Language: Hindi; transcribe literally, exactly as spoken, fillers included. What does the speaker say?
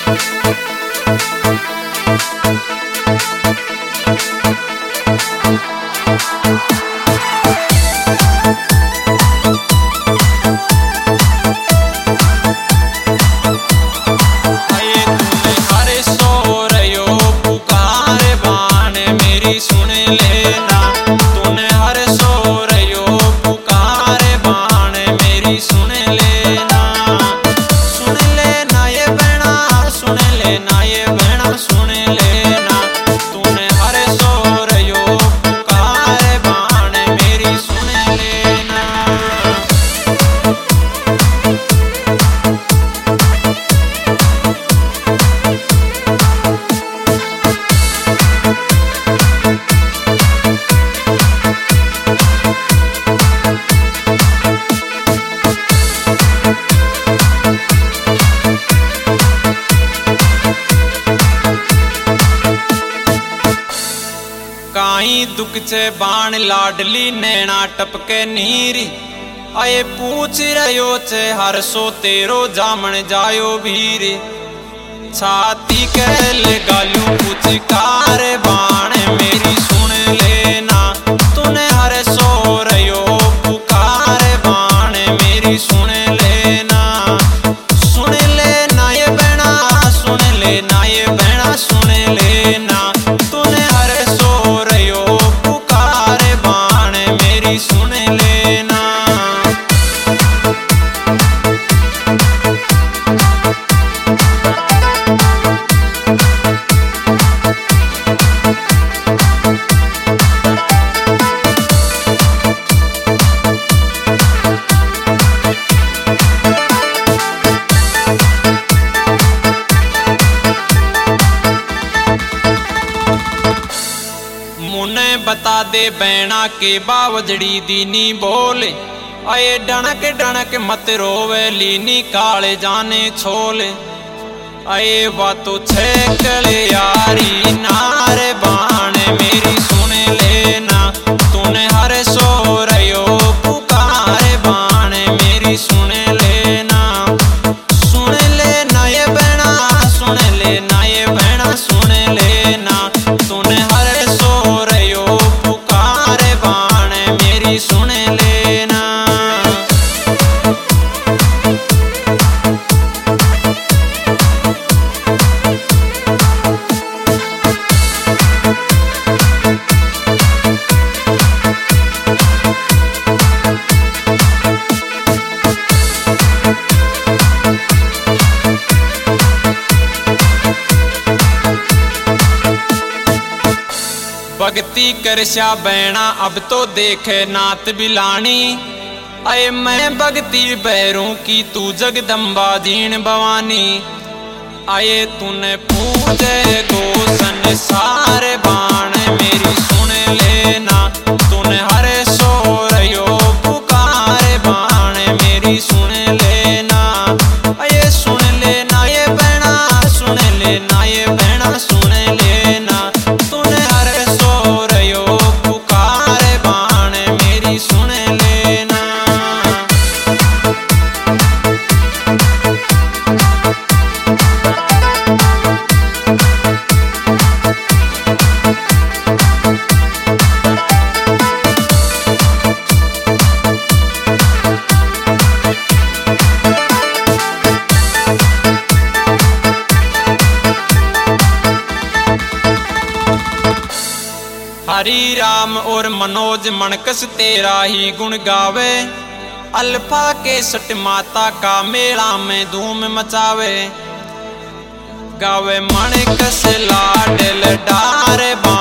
काई दुख चे बाण लाडली नैना टपके नीरी आए पूछ रहो चे हर सो तेरो जामन जायो भीरे छाती कह ले गालू पूछ कार बाण मेरी सुन लेना तूने हर सो रहो पुकार बाण मेरी सुन लेना सुन लेना ये बहना सुन लेना ये बहना सुन लेना तूने हर सो रहो पुकार बाण मेरी सुन लेना। मुने बता दे बैना के बावजड़ी दीनी बोले आए डणक डणक मत रोवे लीनी काले जाने छोले आए बातो छेकले यारी नार बाण मेरी सुन लेना तूने हर सो रहो पुकार बाण मेरी सुन लेना सुन लेना ये बहना सुन लेना ये बहना सुन लेना तूने हर सुन लेना। भक्ति करशा बैना अब तो देखे नात बिलानी आए मैं भक्ति बैरों की तू जगदम्बा दीन भवानी आए तूने पूजे गो संसार बाण मेरी सुन लेना तूने हर सो रहो पुकार बाण मेरी सुन लेना आए सुन लेना ये बहना सुन लेना ये बहना सुन लेना तूने हर सुन लेना। हरि राम और मनोज मणकस तेरा ही गुण गावे अल्फा के सट माता का मेला में धूम मचावे गावे मणकस लाडल डार बा